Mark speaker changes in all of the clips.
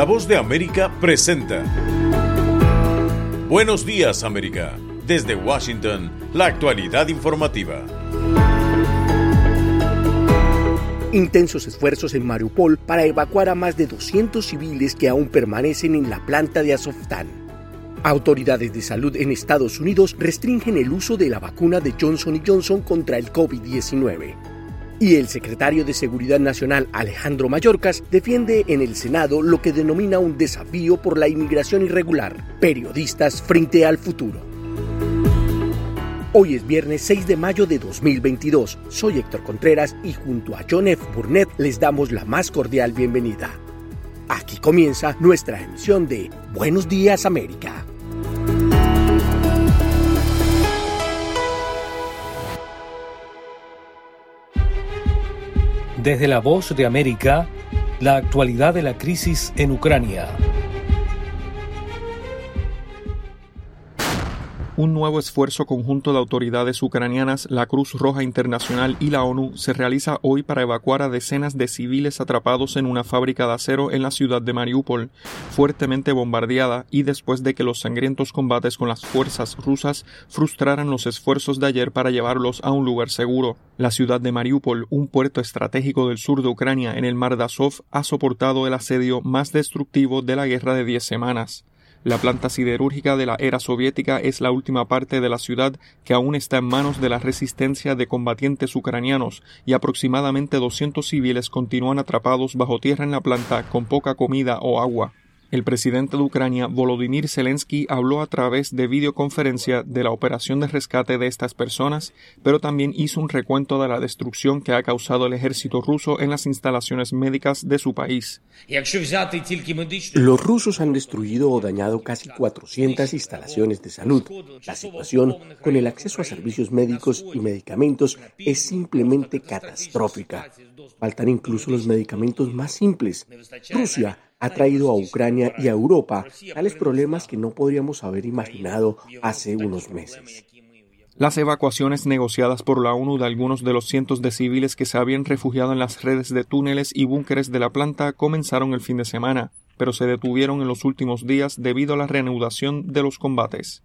Speaker 1: La Voz de América presenta Buenos Días, América. Desde Washington, la actualidad informativa.
Speaker 2: Intensos esfuerzos en Mariupol para evacuar a más de 200 civiles que aún permanecen en la planta de Azovstal. Autoridades de salud en Estados Unidos restringen el uso de la vacuna de Johnson & Johnson contra el COVID-19. Y el secretario de Seguridad Nacional, Alejandro Mayorkas, defiende en el Senado lo que denomina un desafío por la inmigración irregular. Periodistas frente al futuro. Hoy es viernes 6 de mayo de 2022. Soy Héctor Contreras y junto a John F. Burnett les damos la más cordial bienvenida. Aquí comienza nuestra emisión de Buenos Días, América.
Speaker 3: Desde la Voz de América, la actualidad de la crisis en Ucrania.
Speaker 4: Un nuevo esfuerzo conjunto de autoridades ucranianas, la Cruz Roja Internacional y la ONU se realiza hoy para evacuar a decenas de civiles atrapados en una fábrica de acero en la ciudad de Mariupol, fuertemente bombardeada y después de que los sangrientos combates con las fuerzas rusas frustraran los esfuerzos de ayer para llevarlos a un lugar seguro. La ciudad de Mariupol, un puerto estratégico del sur de Ucrania en el mar de Azov, ha soportado el asedio más destructivo de la guerra de 10 semanas. La planta siderúrgica de la era soviética es la última parte de la ciudad que aún está en manos de la resistencia de combatientes ucranianos y aproximadamente 200 civiles continúan atrapados bajo tierra en la planta con poca comida o agua. El presidente de Ucrania, Volodymyr Zelensky, habló a través de videoconferencia de la operación de rescate de estas personas, pero también hizo un recuento de la destrucción que ha causado el ejército ruso en las instalaciones médicas de su país.
Speaker 2: Los rusos han destruido o dañado casi 400 instalaciones de salud. La situación con el acceso a servicios médicos y medicamentos es simplemente catastrófica. Faltan incluso los medicamentos más simples. Rusia ha traído a Ucrania y a Europa tales problemas que no podríamos haber imaginado hace unos meses.
Speaker 4: Las evacuaciones negociadas por la ONU de algunos de los cientos de civiles que se habían refugiado en las redes de túneles y búnkeres de la planta comenzaron el fin de semana, pero se detuvieron en los últimos días debido a la reanudación de los combates.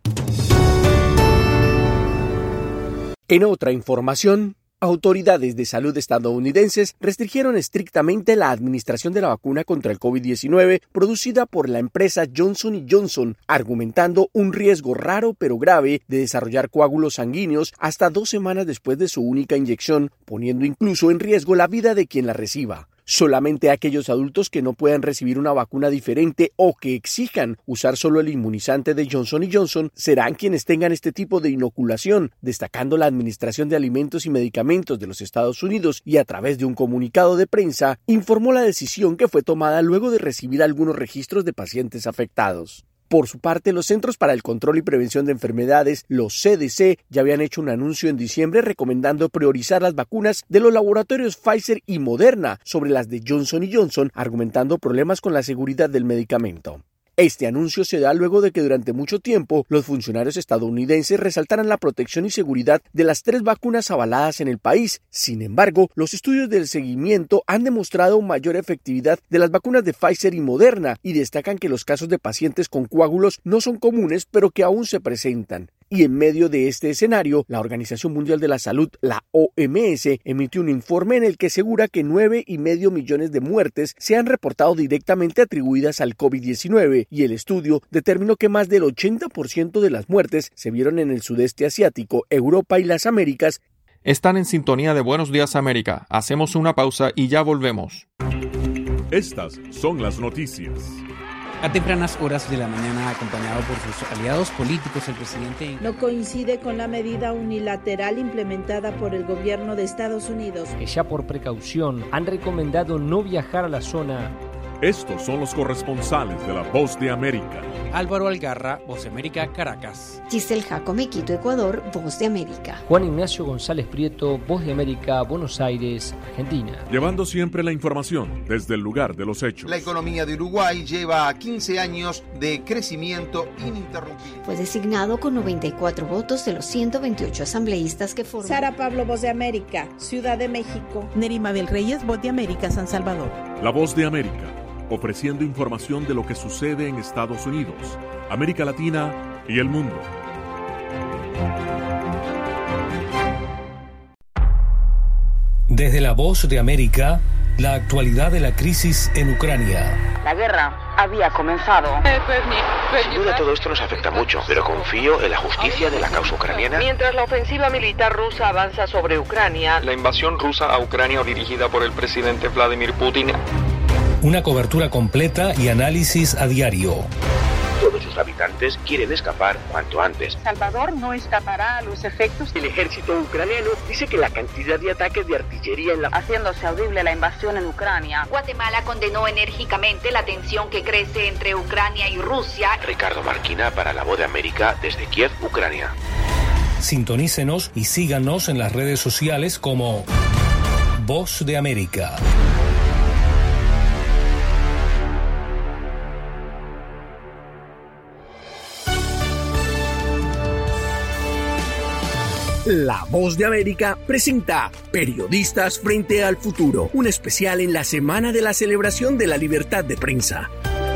Speaker 2: En otra información, autoridades de salud estadounidenses restringieron estrictamente la administración de la vacuna contra el COVID-19 producida por la empresa Johnson & Johnson, argumentando un riesgo raro pero grave de desarrollar coágulos sanguíneos hasta 2 semanas después de su única inyección, poniendo incluso en riesgo la vida de quien la reciba. Solamente aquellos adultos que no puedan recibir una vacuna diferente o que exijan usar solo el inmunizante de Johnson & Johnson serán quienes tengan este tipo de inoculación, destacando la Administración de Alimentos y Medicamentos de los Estados Unidos y a través de un comunicado de prensa informó la decisión que fue tomada luego de recibir algunos registros de pacientes afectados. Por su parte, los Centros para el Control y Prevención de Enfermedades, los CDC, ya habían hecho un anuncio en diciembre recomendando priorizar las vacunas de los laboratorios Pfizer y Moderna sobre las de Johnson & Johnson, argumentando problemas con la seguridad del medicamento. Este anuncio se da luego de que durante mucho tiempo los funcionarios estadounidenses resaltaran la protección y seguridad de las 3 vacunas avaladas en el país. Sin embargo, los estudios del seguimiento han demostrado mayor efectividad de las vacunas de Pfizer y Moderna y destacan que los casos de pacientes con coágulos no son comunes, pero que aún se presentan. Y en medio de este escenario, la Organización Mundial de la Salud, la OMS, emitió un informe en el que asegura que 9,5 millones de muertes se han reportado directamente atribuidas al COVID-19 y el estudio determinó que más del 80% de las muertes se vieron en el sudeste asiático, Europa y las Américas.
Speaker 4: Están en sintonía de Buenos Días, América. Hacemos una pausa y ya volvemos.
Speaker 1: Estas son las noticias.
Speaker 5: A tempranas horas de la mañana, acompañado por sus aliados políticos, el presidente
Speaker 6: no coincide con la medida unilateral implementada por el gobierno de Estados Unidos,
Speaker 7: que ya por precaución han recomendado no viajar a la zona.
Speaker 1: Estos son los corresponsales de La Voz de América.
Speaker 5: Álvaro Algarra, Voz de América, Caracas.
Speaker 8: Giselle Jacome, Quito, Ecuador, Voz de América.
Speaker 7: Juan Ignacio González Prieto, Voz de América, Buenos Aires, Argentina.
Speaker 1: Llevando siempre la información desde el lugar de los hechos.
Speaker 9: La economía de Uruguay lleva 15 años de crecimiento ininterrumpido.
Speaker 8: Fue designado con 94 votos de los 128 asambleístas que forman.
Speaker 6: Sara Pablo, Voz de América, Ciudad de México.
Speaker 10: Nerima Mabel Reyes, Voz de América, San Salvador.
Speaker 1: La Voz de América.
Speaker 10: ofreciendo información de lo que sucede en Estados Unidos, América Latina y el mundo.
Speaker 3: Desde La Voz de América, la actualidad de la crisis en Ucrania.
Speaker 11: La guerra había comenzado.
Speaker 12: Sin duda todo esto nos afecta mucho, pero confío en la justicia de la causa ucraniana.
Speaker 11: Mientras la ofensiva militar rusa avanza sobre Ucrania,
Speaker 4: la invasión rusa a Ucrania dirigida por el presidente Vladimir Putin.
Speaker 3: Una cobertura completa y análisis a diario.
Speaker 12: Todos sus habitantes quieren escapar cuanto antes.
Speaker 11: Salvador no escapará a los efectos.
Speaker 12: El ejército ucraniano dice que la cantidad de ataques de artillería
Speaker 11: haciéndose audible la invasión en Ucrania.
Speaker 8: Guatemala condenó enérgicamente la tensión que crece entre Ucrania y Rusia.
Speaker 12: Ricardo Marquina para La Voz de América desde Kiev, Ucrania.
Speaker 3: Sintonícenos y síganos en las redes sociales como Voz de América.
Speaker 2: La Voz de América presenta Periodistas frente al futuro, un especial en la semana de la celebración de la libertad de prensa.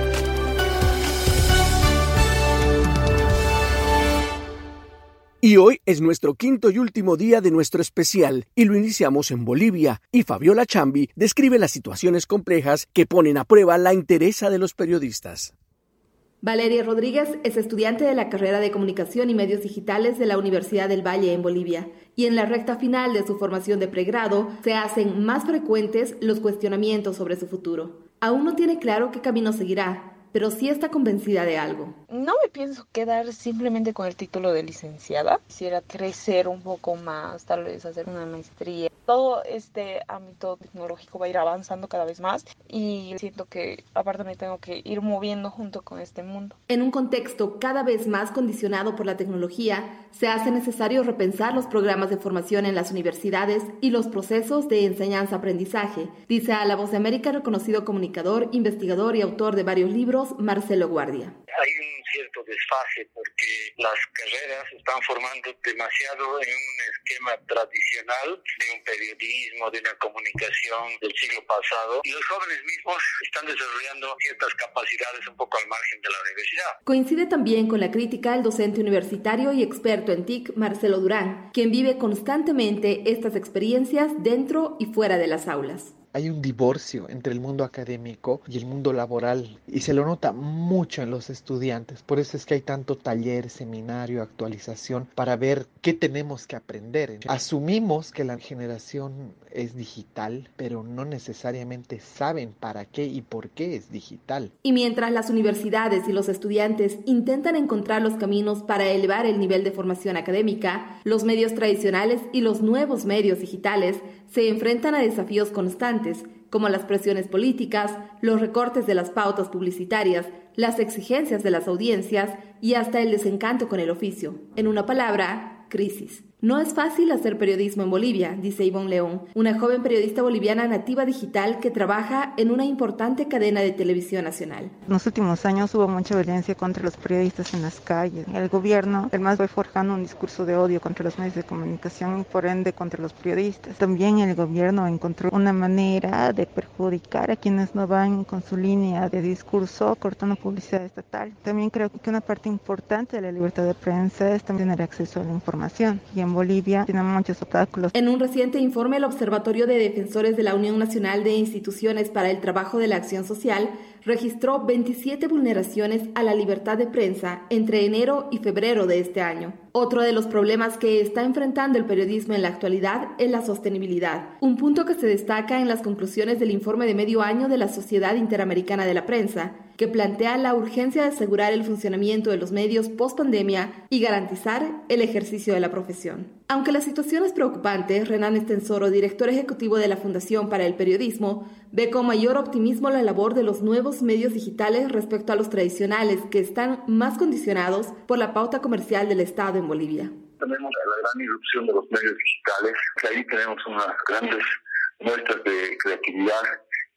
Speaker 2: Y hoy es nuestro quinto y último día de nuestro especial, y lo iniciamos en Bolivia, y Fabiola Chambi describe las situaciones complejas que ponen a prueba la entereza de los periodistas.
Speaker 13: Valeria Rodríguez es estudiante de la carrera de Comunicación y Medios Digitales de la Universidad del Valle en Bolivia, y en la recta final de su formación de pregrado se hacen más frecuentes los cuestionamientos sobre su futuro. Aún no tiene claro qué camino seguirá, pero sí está convencida de algo.
Speaker 14: No me pienso quedar simplemente con el título de licenciada. Quisiera crecer un poco más, tal vez hacer una maestría. Todo este ámbito tecnológico va a ir avanzando cada vez más y siento que aparte me tengo que ir moviendo junto con este mundo.
Speaker 13: En un contexto cada vez más condicionado por la tecnología, se hace necesario repensar los programas de formación en las universidades y los procesos de enseñanza-aprendizaje, dice a La Voz de América reconocido comunicador, investigador y autor de varios libros, Marcelo Guardia.
Speaker 15: Hay un cierto desfase porque las carreras están formando demasiado en un esquema tradicional de un periodismo, de una comunicación del siglo pasado, y los jóvenes mismos están desarrollando ciertas capacidades un poco al margen de la universidad.
Speaker 13: Coincide también con la crítica el docente universitario y experto en TIC, Marcelo Durán, quien vive constantemente estas experiencias dentro y fuera de las aulas.
Speaker 16: Hay un divorcio entre el mundo académico y el mundo laboral y se lo nota mucho en los estudiantes. Por eso es que hay tanto taller, seminario, actualización para ver qué tenemos que aprender. Asumimos que la generación es digital, pero no necesariamente saben para qué y por qué es digital.
Speaker 13: Y mientras las universidades y los estudiantes intentan encontrar los caminos para elevar el nivel de formación académica, los medios tradicionales y los nuevos medios digitales se enfrentan a desafíos constantes, como las presiones políticas, los recortes de las pautas publicitarias, las exigencias de las audiencias y hasta el desencanto con el oficio. En una palabra, crisis. No es fácil hacer periodismo en Bolivia, dice Ivonne León, una joven periodista boliviana nativa digital que trabaja en una importante cadena de televisión nacional.
Speaker 17: En los últimos años hubo mucha violencia contra los periodistas en las calles. El gobierno, además, fue forjando un discurso de odio contra los medios de comunicación y por ende contra los periodistas. También el gobierno encontró una manera de perjudicar a quienes no van con su línea de discurso, cortando publicidad estatal. También creo que una parte importante de la libertad de prensa es también tener acceso a la información. Y en Bolivia tiene muchos obstáculos.
Speaker 13: En un reciente informe, el Observatorio de Defensores de la Unión Nacional de Instituciones para el Trabajo de la Acción Social registró 27 vulneraciones a la libertad de prensa entre enero y febrero de este año. Otro de los problemas que está enfrentando el periodismo en la actualidad es la sostenibilidad, un punto que se destaca en las conclusiones del informe de medio año de la Sociedad Interamericana de la Prensa, que plantea la urgencia de asegurar el funcionamiento de los medios post-pandemia y garantizar el ejercicio de la profesión. Aunque la situación es preocupante, Renan Estensoro, director ejecutivo de la Fundación para el Periodismo, ve con mayor optimismo la labor de los nuevos medios digitales respecto a los tradicionales, que están más condicionados por la pauta comercial del Estado en Bolivia.
Speaker 15: Tenemos la gran irrupción de los medios digitales, que ahí tenemos unas grandes muestras de creatividad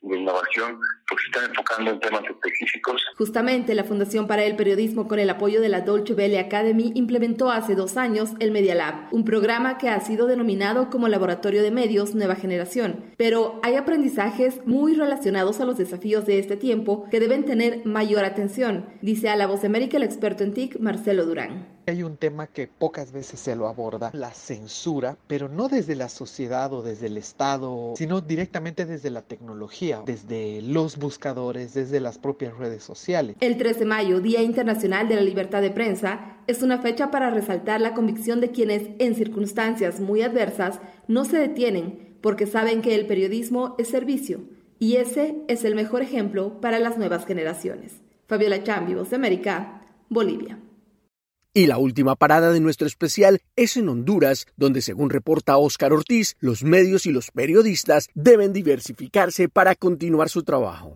Speaker 15: de innovación, porque se están enfocando en temas específicos.
Speaker 13: Justamente la Fundación para el Periodismo, con el apoyo de la Deutsche Welle Academy, implementó hace 2 años el Media Lab, un programa que ha sido denominado como Laboratorio de Medios Nueva Generación. Pero hay aprendizajes muy relacionados a los desafíos de este tiempo que deben tener mayor atención, dice a La Voz de América el experto en TIC, Marcelo Durán.
Speaker 16: Hay un tema que pocas veces se lo aborda, la censura, pero no desde la sociedad o desde el Estado, sino directamente desde la tecnología, desde los buscadores, desde las propias redes sociales.
Speaker 13: El 3 de mayo, Día Internacional de la Libertad de Prensa, es una fecha para resaltar la convicción de quienes, en circunstancias muy adversas, no se detienen porque saben que el periodismo es servicio, y ese es el mejor ejemplo para las nuevas generaciones. Fabiola Chambi, Voz de América, Bolivia.
Speaker 2: Y la última parada de nuestro especial es en Honduras, donde, según reporta Óscar Ortiz, los medios y los periodistas deben diversificarse para continuar su trabajo.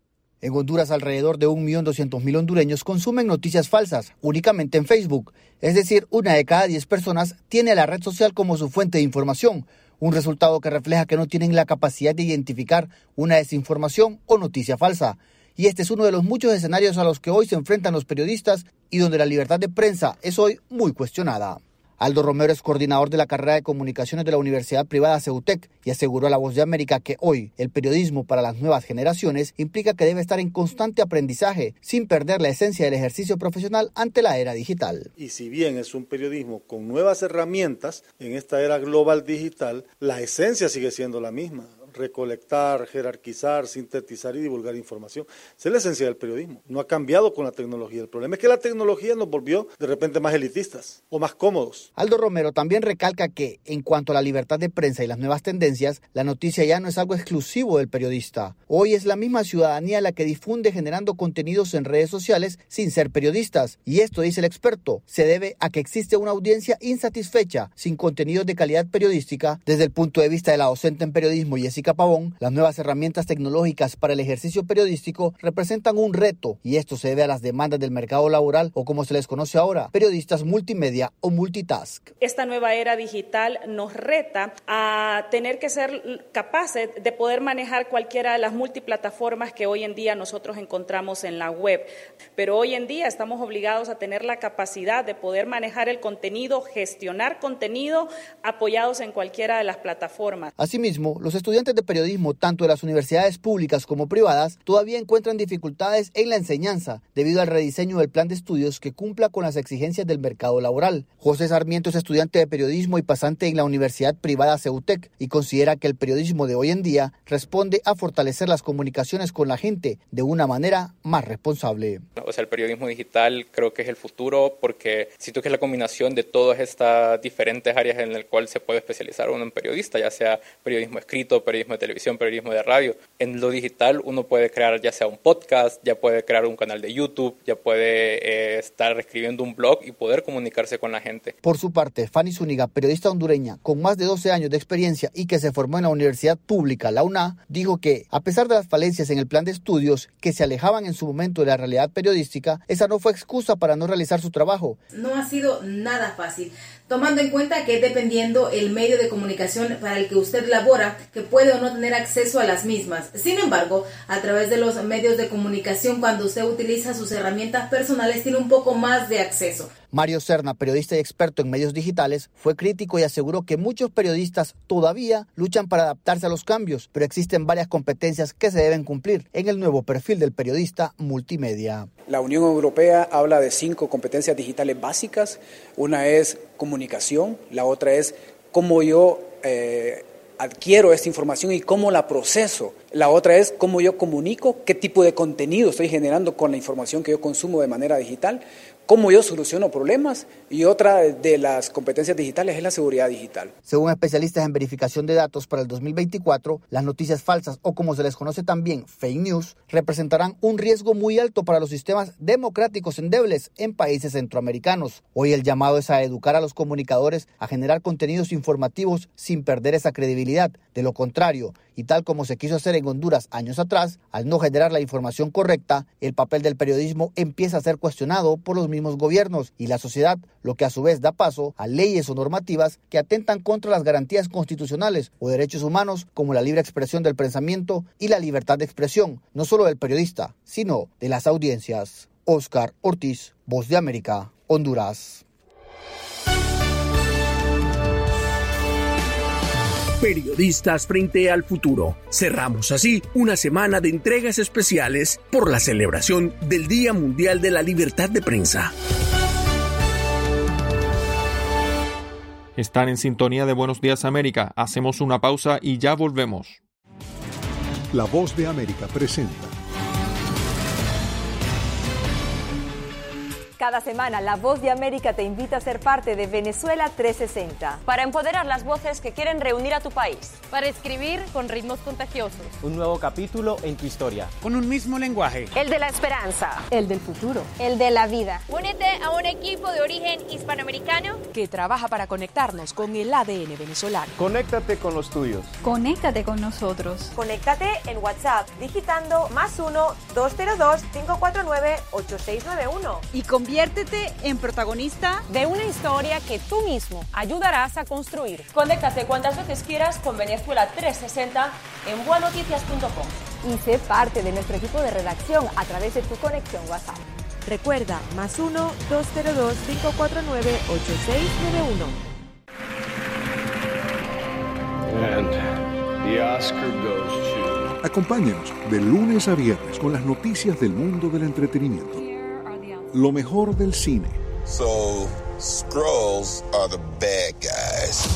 Speaker 18: En Honduras, alrededor de 1.200.000 hondureños consumen noticias falsas, únicamente en Facebook. Es decir, 1 de cada 10 personas tiene a la red social como su fuente de información, un resultado que refleja que no tienen la capacidad de identificar una desinformación o noticia falsa. Y este es uno de los muchos escenarios a los que hoy se enfrentan los periodistas y donde la libertad de prensa es hoy muy cuestionada. Aldo Romero es coordinador de la carrera de comunicaciones de la Universidad Privada CEUTEC y aseguró a La Voz de América que hoy el periodismo para las nuevas generaciones implica que debe estar en constante aprendizaje sin perder la esencia del ejercicio profesional ante la era digital.
Speaker 19: Y si bien es un periodismo con nuevas herramientas en esta era global digital, la esencia sigue siendo la misma. Recolectar, jerarquizar, sintetizar y divulgar información. Esa es la esencia del periodismo. No ha cambiado con la tecnología. El problema es que la tecnología nos volvió de repente más elitistas o más cómodos.
Speaker 18: Aldo Romero también recalca que, en cuanto a la libertad de prensa y las nuevas tendencias, la noticia ya no es algo exclusivo del periodista. Hoy es la misma ciudadanía la que difunde generando contenidos en redes sociales sin ser periodistas. Y esto, dice el experto, se debe a que existe una audiencia insatisfecha sin contenidos de calidad periodística. Desde el punto de vista de la docente en periodismo, Jessica Pavón, las nuevas herramientas tecnológicas para el ejercicio periodístico representan un reto y esto se debe a las demandas del mercado laboral o, como se les conoce ahora, periodistas multimedia o multitask.
Speaker 20: Esta nueva era digital nos reta a tener que ser capaces de poder manejar cualquiera de las multiplataformas que hoy en día nosotros encontramos en la web, pero hoy en día estamos obligados a tener la capacidad de poder manejar el contenido, gestionar contenido apoyados en cualquiera de las plataformas.
Speaker 18: Asimismo, los estudiantes de periodismo, tanto de las universidades públicas como privadas, todavía encuentran dificultades en la enseñanza debido al rediseño del plan de estudios que cumpla con las exigencias del mercado laboral. José Sarmiento es estudiante de periodismo y pasante en la Universidad Privada CEUTEC y considera que el periodismo de hoy en día responde a fortalecer las comunicaciones con la gente de una manera más responsable.
Speaker 21: O sea, el periodismo digital creo que es el futuro porque siento que es la combinación de todas estas diferentes áreas en las cuales se puede especializar uno en periodista, ya sea periodismo escrito, periodismo de televisión, periodismo de radio. En lo digital uno puede crear ya sea un podcast, ya puede crear un canal de YouTube, ya puede estar escribiendo un blog y poder comunicarse con la gente.
Speaker 18: Por su parte, Fanny Zúñiga, periodista hondureña con más de 12 años de experiencia y que se formó en la Universidad Pública, la UNA, dijo que, a pesar de las falencias en el plan de estudios que se alejaban en su momento de la realidad periodística, esa no fue excusa para no realizar su trabajo.
Speaker 22: No ha sido nada fácil, tomando en cuenta que dependiendo el medio de comunicación para el que usted labora, que puede o no tener acceso a las mismas. Sin embargo, a través de los medios de comunicación, cuando usted utiliza sus herramientas personales, tiene un poco más de acceso.
Speaker 18: Mario Serna, periodista y experto en medios digitales, fue crítico y aseguró que muchos periodistas todavía luchan para adaptarse a los cambios, pero existen varias competencias que se deben cumplir en el nuevo perfil del periodista multimedia.
Speaker 23: La Unión Europea habla de 5 competencias digitales básicas. Una es comunicación, la otra es cómo yo adquiero esta información y cómo la proceso. La otra es cómo yo comunico, qué tipo de contenido estoy generando con la información que yo consumo de manera digital, cómo yo soluciono problemas, y otra de las competencias digitales es la seguridad digital.
Speaker 18: Según especialistas en verificación de datos para el 2024, las noticias falsas, o como se les conoce también, fake news, representarán un riesgo muy alto para los sistemas democráticos endebles en países centroamericanos. Hoy el llamado es a educar a los comunicadores a generar contenidos informativos sin perder esa credibilidad. De lo contrario, y tal como se quiso hacer en Honduras años atrás, al no generar la información correcta, el papel del periodismo empieza a ser cuestionado por los mismos mismos gobiernos y la sociedad, lo que a su vez da paso a leyes o normativas que atentan contra las garantías constitucionales o derechos humanos como la libre expresión del pensamiento y la libertad de expresión, no solo del periodista, sino de las audiencias. Oscar Ortiz, Voz de América, Honduras.
Speaker 2: Periodistas frente al futuro. Cerramos así una semana de entregas especiales por la celebración del Día Mundial de la Libertad de Prensa.
Speaker 4: Están en sintonía de Buenos Días América. Hacemos una pausa y ya volvemos.
Speaker 5: La Voz de América presenta.
Speaker 7: Cada semana, La Voz de América te invita a ser parte de Venezuela 360.
Speaker 9: Para empoderar las voces que quieren reunir a tu país.
Speaker 24: Para escribir con ritmos contagiosos.
Speaker 25: Un nuevo capítulo en tu historia.
Speaker 26: Con un mismo lenguaje.
Speaker 9: El de la esperanza.
Speaker 7: El del futuro.
Speaker 24: El de la vida.
Speaker 27: Únete a un equipo de origen hispanoamericano
Speaker 28: que trabaja para conectarnos con el ADN venezolano.
Speaker 25: Conéctate con los tuyos.
Speaker 24: Conéctate con nosotros.
Speaker 9: Conéctate en WhatsApp digitando +1 202 549 8691.
Speaker 28: Y conviértete en protagonista
Speaker 9: de una historia que tú mismo ayudarás a construir.
Speaker 27: Conéctate cuantas veces quieras con Venezuela 360 en buenoticias.com.
Speaker 7: Y sé parte de nuestro equipo de redacción a través de tu conexión WhatsApp.
Speaker 28: Recuerda, +1 202 549 8691.
Speaker 29: And the Oscar goes to...
Speaker 5: Acompáñenos de lunes a viernes con las noticias del mundo del entretenimiento. Lo mejor del cine.
Speaker 30: So, Skrulls are the bad guys.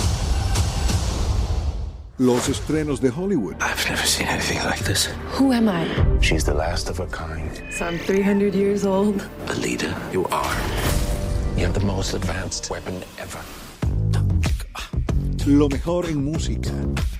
Speaker 5: Los estrenos de Hollywood.
Speaker 30: I've never seen anything like this.
Speaker 24: Who am I?
Speaker 30: She's the last of her kind.
Speaker 24: So I'm 300 years old.
Speaker 30: The leader you are. You have the most advanced weapon ever.
Speaker 5: Lo mejor en música.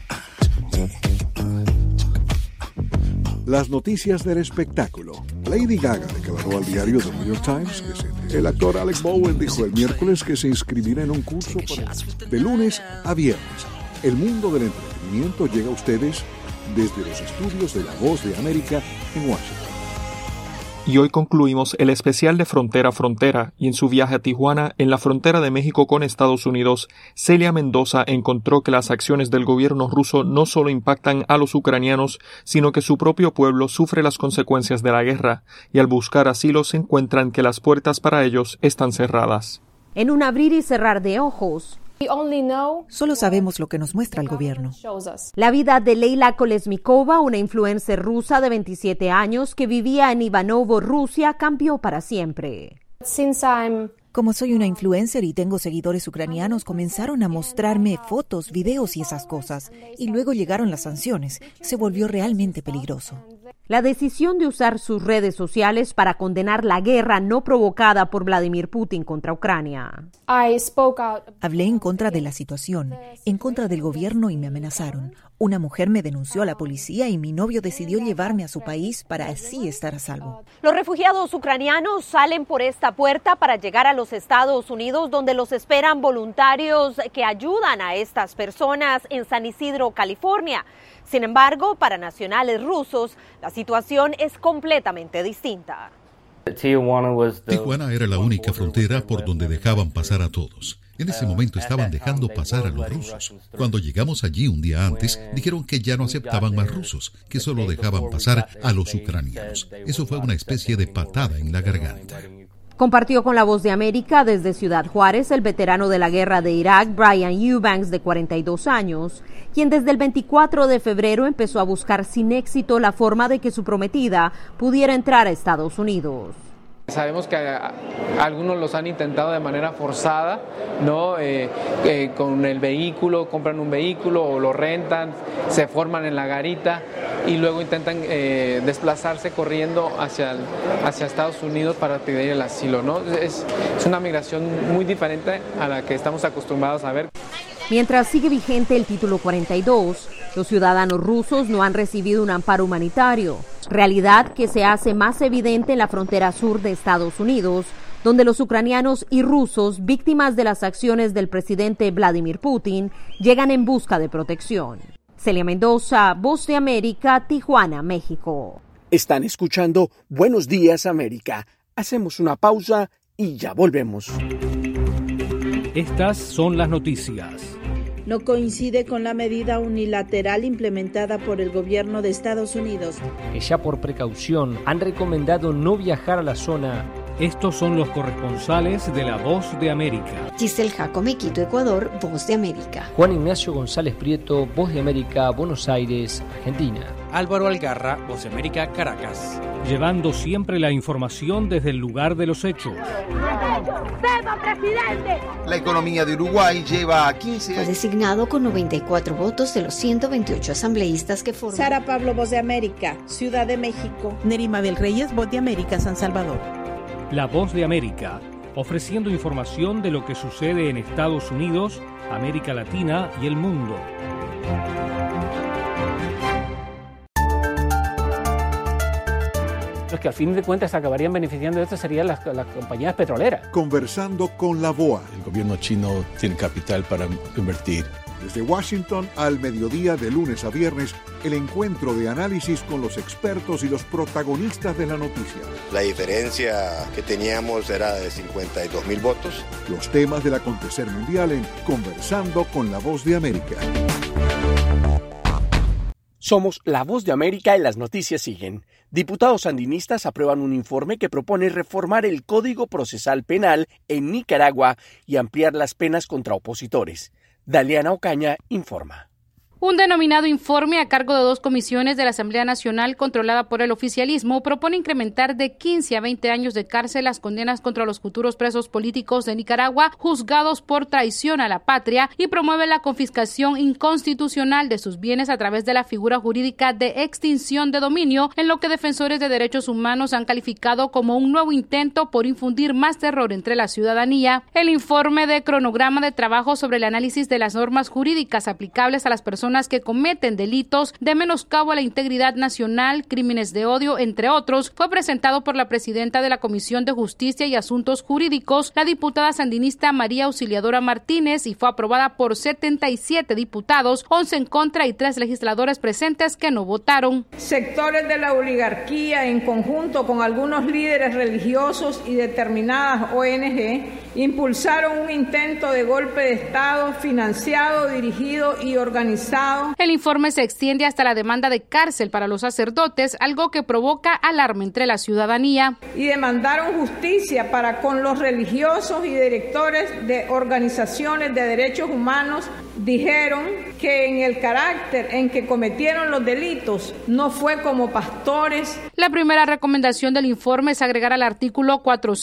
Speaker 5: Las noticias del espectáculo. Lady Gaga declaró al diario The New York Times que el actor Alec Bowen dijo el miércoles que se inscribirá en un curso de lunes a viernes. El mundo del entretenimiento llega a ustedes desde los estudios de La Voz de América en Washington.
Speaker 4: Y hoy concluimos el especial de Frontera a Frontera, y en su viaje a Tijuana, en la frontera de México con Estados Unidos, Celia Mendoza encontró que las acciones del gobierno ruso no solo impactan a los ucranianos, sino que su propio pueblo sufre las consecuencias de la guerra, y al buscar asilo se encuentran que las puertas para ellos están cerradas.
Speaker 31: En un abrir y cerrar de ojos,
Speaker 32: solo sabemos lo que nos muestra el gobierno.
Speaker 31: La vida de Leila Kolesnikova, una influencer rusa de 27 años que vivía en Ivanovo, Rusia, cambió para siempre.
Speaker 32: Como soy una influencer y tengo seguidores ucranianos, comenzaron a mostrarme fotos, videos y esas cosas. Y luego llegaron las sanciones. Se volvió realmente peligroso.
Speaker 31: La decisión de usar sus redes sociales para condenar la guerra no provocada por Vladimir Putin contra Ucrania.
Speaker 32: Hablé en contra de la situación, en contra del gobierno y me amenazaron. Una mujer me denunció a la policía y mi novio decidió llevarme a su país para así estar a salvo.
Speaker 31: Los refugiados ucranianos salen por esta puerta para llegar a los Estados Unidos, donde los esperan voluntarios que ayudan a estas personas en San Isidro, California. Sin embargo, para nacionales rusos, la situación es completamente distinta.
Speaker 33: Tijuana era la única frontera por donde dejaban pasar a todos. En ese momento estaban dejando pasar a los rusos. Cuando llegamos allí un día antes, dijeron que ya no aceptaban más rusos, que solo dejaban pasar a los ucranianos. Eso fue una especie de patada en la garganta.
Speaker 31: Compartió con La Voz de América desde Ciudad Juárez el veterano de la guerra de Irak, Brian Eubanks, de 42 años, quien desde el 24 de febrero empezó a buscar sin éxito la forma de que su prometida pudiera entrar a Estados Unidos.
Speaker 34: Sabemos que algunos los han intentado de manera forzada, ¿no? Con el vehículo, compran un vehículo o lo rentan, se forman en la garita y luego intentan desplazarse corriendo hacia Estados Unidos para pedir el asilo, ¿no? Es una migración muy diferente a la que estamos acostumbrados a ver.
Speaker 31: Mientras sigue vigente el título 42, los ciudadanos rusos no han recibido un amparo humanitario, realidad que se hace más evidente en la frontera sur de Estados Unidos, donde los ucranianos y rusos, víctimas de las acciones del presidente Vladimir Putin, llegan en busca de protección. Celia Mendoza, Voz de América, Tijuana, México.
Speaker 2: Están escuchando Buenos Días América. Hacemos una pausa y ya volvemos.
Speaker 1: Estas son las noticias.
Speaker 3: No coincide con la medida unilateral implementada por el gobierno de Estados Unidos,
Speaker 6: que ya por precaución han recomendado no viajar a la zona.
Speaker 1: Estos son los corresponsales de La Voz de América.
Speaker 8: Giselle Jacome, Quito, Ecuador, Voz de América.
Speaker 6: Juan Ignacio González Prieto, Voz de América, Buenos Aires, Argentina.
Speaker 10: Álvaro Algarra, Voz de América, Caracas.
Speaker 1: Llevando siempre la información desde el lugar de los hechos.
Speaker 11: La economía de Uruguay lleva 15 años.
Speaker 8: Fue designado con 94 votos de los 128 asambleístas que forman.
Speaker 3: Sara Pablo, Voz de América, Ciudad de México.
Speaker 12: Nerima Bel Reyes, Voz de América, San Salvador.
Speaker 1: La Voz de América, ofreciendo información de lo que sucede en Estados Unidos, América Latina y el mundo.
Speaker 13: Los que al fin de cuentas acabarían beneficiando de esto serían las compañías petroleras.
Speaker 5: Conversando con la BOA.
Speaker 14: El gobierno chino tiene capital para invertir.
Speaker 5: Desde Washington al mediodía de lunes a viernes, el encuentro de análisis con los expertos y los protagonistas de la noticia.
Speaker 15: La diferencia que teníamos era de 52.000 votos.
Speaker 5: Los temas del acontecer mundial en Conversando con la Voz de América.
Speaker 2: Somos La Voz de América y las noticias siguen. Diputados sandinistas aprueban un informe que propone reformar el Código Procesal Penal en Nicaragua y ampliar las penas contra opositores. Daliana Ocaña informa.
Speaker 16: Un denominado informe a cargo de 2 comisiones de la Asamblea Nacional controlada por el oficialismo propone incrementar de 15 a 20 años de cárcel las condenas contra los futuros presos políticos de Nicaragua juzgados por traición a la patria y promueve la confiscación inconstitucional de sus bienes a través de la figura jurídica de extinción de dominio, en lo que defensores de derechos humanos han calificado como un nuevo intento por infundir más terror entre la ciudadanía. El informe de cronograma de trabajo sobre el análisis de las normas jurídicas aplicables a las personas que cometen delitos de menoscabo a la integridad nacional, crímenes de odio, entre otros, fue presentado por la presidenta de la Comisión de Justicia y Asuntos Jurídicos, la diputada sandinista María Auxiliadora Martínez, y fue aprobada por 77 diputados, 11 en contra y 3 legisladores presentes que no votaron.
Speaker 17: Sectores de la oligarquía, en conjunto con algunos líderes religiosos y determinadas ONG, impulsaron un intento de golpe de Estado financiado, dirigido y organizado.
Speaker 16: El informe se extiende hasta la demanda de cárcel para los sacerdotes, algo que provoca alarma entre la ciudadanía.
Speaker 17: Y demandaron justicia para con los religiosos y directores de organizaciones de derechos humanos. Dijeron que en el carácter en que cometieron los delitos no fue como pastores.
Speaker 16: La primera recomendación del informe es agregar al artículo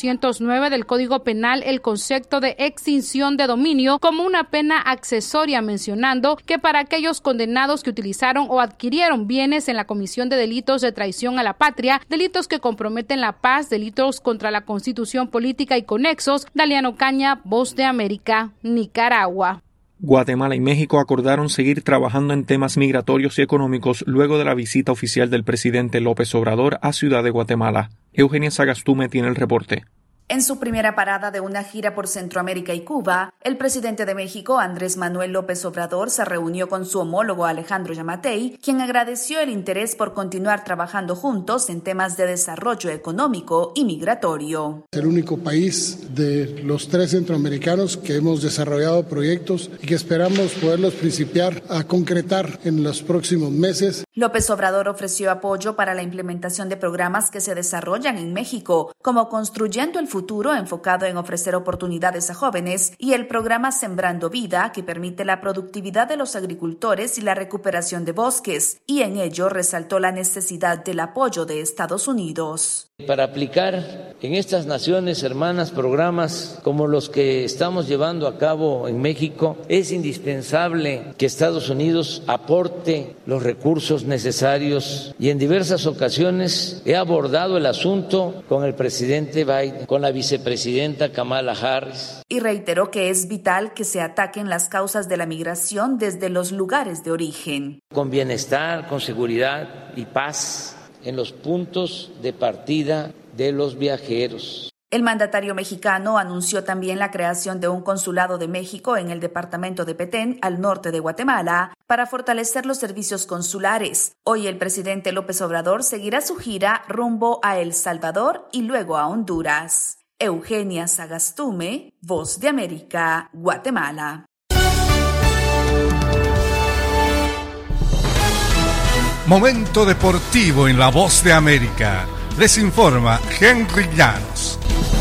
Speaker 16: 409 del Código Penal el concepto de extinción de dominio como una pena accesoria, mencionando que para aquellos condenados que utilizaron o adquirieron bienes en la comisión de delitos de traición a la patria, delitos que comprometen la paz, delitos contra la Constitución política y conexos. Daliana Ocaña, Voz de América, Nicaragua.
Speaker 4: Guatemala y México acordaron seguir trabajando en temas migratorios y económicos luego de la visita oficial del presidente López Obrador a Ciudad de Guatemala. Eugenia Sagastume tiene el reporte.
Speaker 19: En su primera parada de una gira por Centroamérica y Cuba, el presidente de México, Andrés Manuel López Obrador, se reunió con su homólogo Alejandro Yamatei, quien agradeció el interés por continuar trabajando juntos en temas de desarrollo económico y migratorio.
Speaker 26: Es el único país de los 3 centroamericanos que hemos desarrollado proyectos y que esperamos poderlos principiar a concretar en los próximos meses.
Speaker 19: López Obrador ofreció apoyo para la implementación de programas que se desarrollan en México, como Construyendo el Futuro, enfocado en ofrecer oportunidades a jóvenes, y el programa Sembrando Vida, que permite la productividad de los agricultores y la recuperación de bosques, y en ello resaltó la necesidad del apoyo de Estados Unidos.
Speaker 35: Para aplicar en estas naciones hermanas programas como los que estamos llevando a cabo en México, es indispensable que Estados Unidos aporte los recursos necesarios, y en diversas ocasiones he abordado el asunto con el presidente Biden, con la vicepresidenta Kamala Harris.
Speaker 19: Y reiteró que es vital que se ataquen las causas de la migración desde los lugares de origen.
Speaker 35: Con bienestar, con seguridad y paz en los puntos de partida de los viajeros.
Speaker 19: El mandatario mexicano anunció también la creación de un consulado de México en el departamento de Petén, al norte de Guatemala, para fortalecer los servicios consulares. Hoy el presidente López Obrador seguirá su gira rumbo a El Salvador y luego a Honduras. Eugenia Sagastume, Voz de América, Guatemala.
Speaker 7: Momento deportivo en La Voz de América. Les informa Henry Llanos.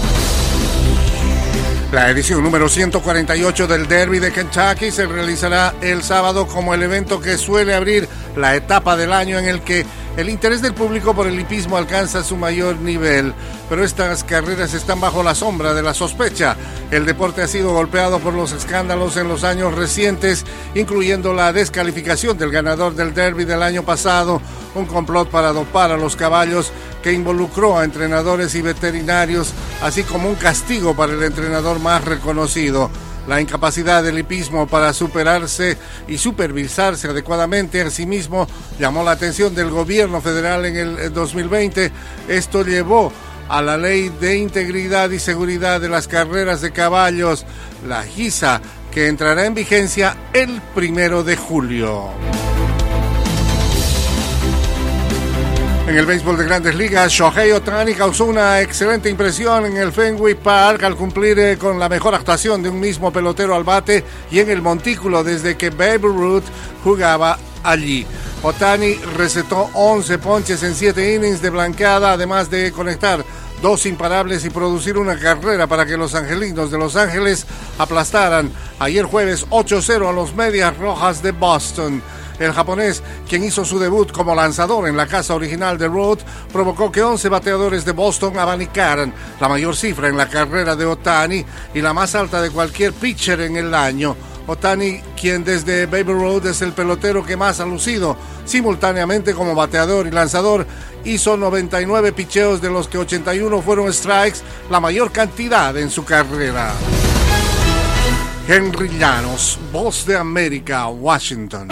Speaker 9: La edición número 148 del Derby de Kentucky se realizará el sábado como el evento que suele abrir la etapa del año en el que el interés del público por el hipismo alcanza su mayor nivel, pero estas carreras están bajo la sombra de la sospecha. El deporte ha sido golpeado por los escándalos en los años recientes, incluyendo la descalificación del ganador del Derby del año pasado, un complot para dopar a los caballos que involucró a entrenadores y veterinarios, así como un castigo para el entrenador más reconocido. La incapacidad del hipismo para superarse y supervisarse adecuadamente a sí mismo llamó la atención del gobierno federal en el 2020. Esto llevó a la Ley de Integridad y Seguridad de las Carreras de Caballos, la GISA, que entrará en vigencia el 1 de julio. En el béisbol de Grandes Ligas, Shohei Ohtani causó una excelente impresión en el Fenway Park al cumplir con la mejor actuación de un mismo pelotero al bate y en el montículo desde que Babe Ruth jugaba allí. Ohtani recetó 11 ponches en 7 innings de blanqueada, además de conectar 2 imparables y producir una carrera para que los angelinos de Los Ángeles aplastaran ayer jueves 8-0 a los Medias Rojas de Boston. El japonés, quien hizo su debut como lanzador en la casa original de Roth, provocó que 11 bateadores de Boston abanicaran, la mayor cifra en la carrera de Ohtani y la más alta de cualquier pitcher en el año. Ohtani, quien desde Babe Ruth es el pelotero que más ha lucido simultáneamente como bateador y lanzador, hizo 99 picheos, de los que 81 fueron strikes, la mayor cantidad en su carrera. Henry Llanos, Voz de América, Washington.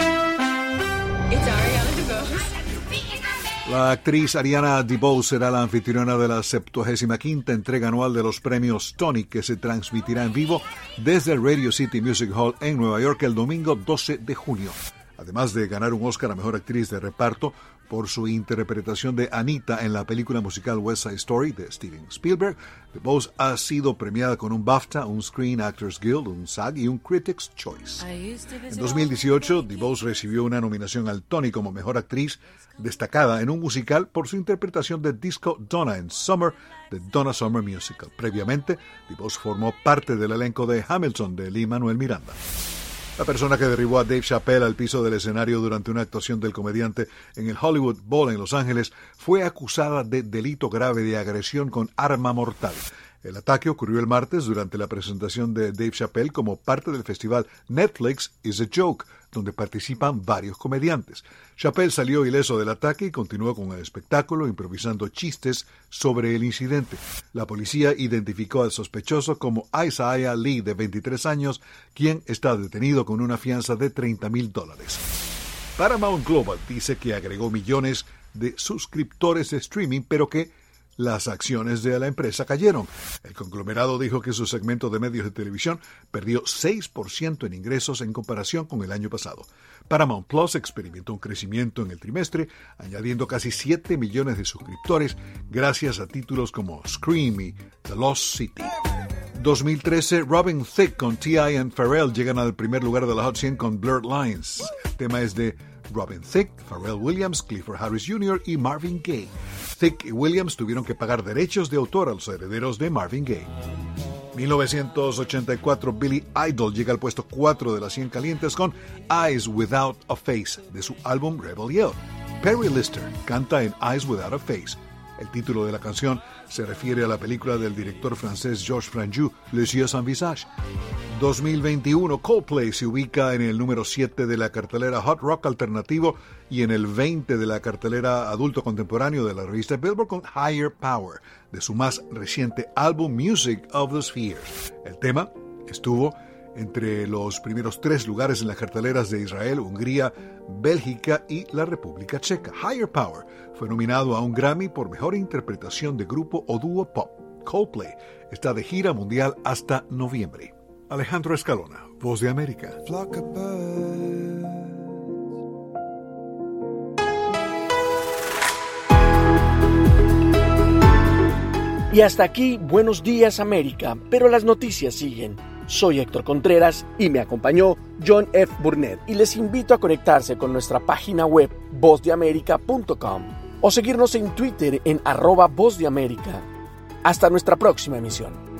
Speaker 5: La actriz Ariana DeBose será la anfitriona de la 75ª entrega anual de los premios Tony, que se transmitirá en vivo desde el Radio City Music Hall en Nueva York el domingo 12 de junio. Además de ganar un Oscar a Mejor Actriz de Reparto por su interpretación de Anita en la película musical West Side Story de Steven Spielberg, DeBose ha sido premiada con un BAFTA, un Screen Actors Guild, un SAG y un Critics' Choice. En 2018, DeBose recibió una nominación al Tony como Mejor Actriz destacada en un musical por su interpretación de Disco Donna en Summer, de Donna Summer Musical. Previamente, DeBose formó parte del elenco de Hamilton de Lin-Manuel Miranda. La persona que derribó a Dave Chappelle al piso del escenario durante una actuación del comediante en el Hollywood Bowl en Los Ángeles fue acusada de delito grave de agresión con arma mortal. El ataque ocurrió el martes durante la presentación de Dave Chappelle como parte del festival Netflix is a Joke, donde participan varios comediantes. Chappelle salió ileso del ataque y continuó con el espectáculo improvisando chistes sobre el incidente. La policía identificó al sospechoso como Isaiah Lee, de 23 años, quien está detenido con una fianza de $30,000. Paramount Global dice que agregó millones de suscriptores de streaming, pero que las acciones de la empresa cayeron. El conglomerado dijo que su segmento de medios de televisión perdió 6% en ingresos en comparación con el año pasado. Paramount Plus experimentó un crecimiento en el trimestre, añadiendo casi 7 millones de suscriptores gracias a títulos como Scream y The Lost City. 2013, Robin Thicke con T.I. y Pharrell llegan al primer lugar de la Hot 100 con Blurred Lines. El tema es de Robin Thicke, Pharrell Williams, Clifford Harris Jr. y Marvin Gaye. Thicke y Williams tuvieron que pagar derechos de autor a los herederos de Marvin Gaye. 1984, Billy Idol llega al puesto 4 de las 100 calientes con Eyes Without a Face de su álbum Rebel Yell. Perry Lister canta en Eyes Without a Face. El título de la canción se refiere a la película del director francés Georges Franju, Les Yeux sans Visage. 2021, Coldplay se ubica en el número 7 de la cartelera Hot Rock Alternativo y en el 20 de la cartelera Adulto Contemporáneo de la revista Billboard con Higher Power, de su más reciente álbum Music of the Spheres. El tema estuvo entre los primeros 3 lugares en las carteleras de Israel, Hungría, Bélgica y la República Checa. Higher Power fue nominado a un Grammy por Mejor Interpretación de Grupo o Dúo Pop. Coldplay está de gira mundial hasta noviembre. Alejandro Escalona, Voz de América.
Speaker 2: Y hasta aquí, Buenos Días América, pero las noticias siguen. Soy Héctor Contreras y me acompañó John F. Burnett y les invito a conectarse con nuestra página web vozdeamerica.com o seguirnos en Twitter en @vozdeamerica. Hasta nuestra próxima emisión.